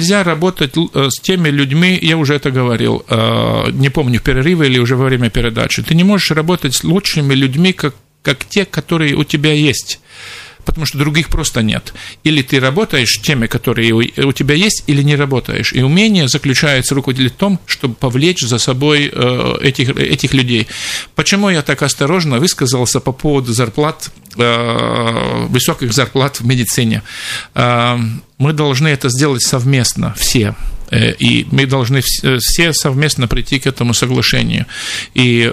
нельзя работать с теми людьми, я уже это говорил, не помню, в перерыве или уже во время передачи, ты не можешь работать с лучшими людьми, как те, которые у тебя есть, потому что других просто нет. Или ты работаешь с теми, которые у тебя есть, или не работаешь. И умение заключается руководитель в том, чтобы повлечь за собой этих людей. Почему я так осторожно высказался по поводу зарплат, высоких зарплат в медицине? Мы должны это сделать совместно, все. И мы должны все совместно прийти к этому соглашению. И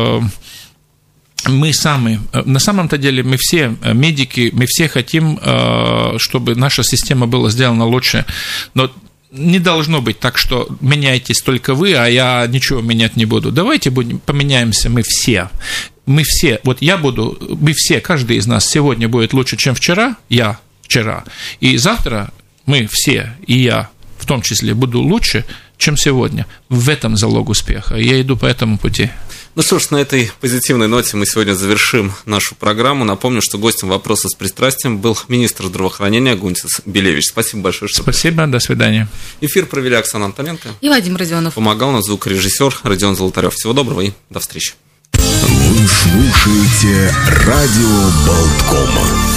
мы сами, на самом-то деле, мы все медики, мы все хотим, чтобы наша система была сделана лучше, но не должно быть так, что меняетесь только вы, а я ничего менять не буду. Давайте поменяемся мы все. Мы все, вот я буду, мы все, каждый из нас сегодня будет лучше, чем вчера, я вчера, и завтра мы все, и я в том числе, буду лучше, чем сегодня. В этом залог успеха. Я иду по этому пути. Ну что ж, на этой позитивной ноте мы сегодня завершим нашу программу. Напомню, что гостем «Вопроса с пристрастием» был министр здравоохранения Гунтис Белевич. Спасибо большое, что Спасибо, до свидания. Эфир провели Оксана Антоненко и Вадим Родионов. Помогал нам звукорежиссер Родион Золотарев. Всего доброго и до встречи. Вы слушаете радио Болткома.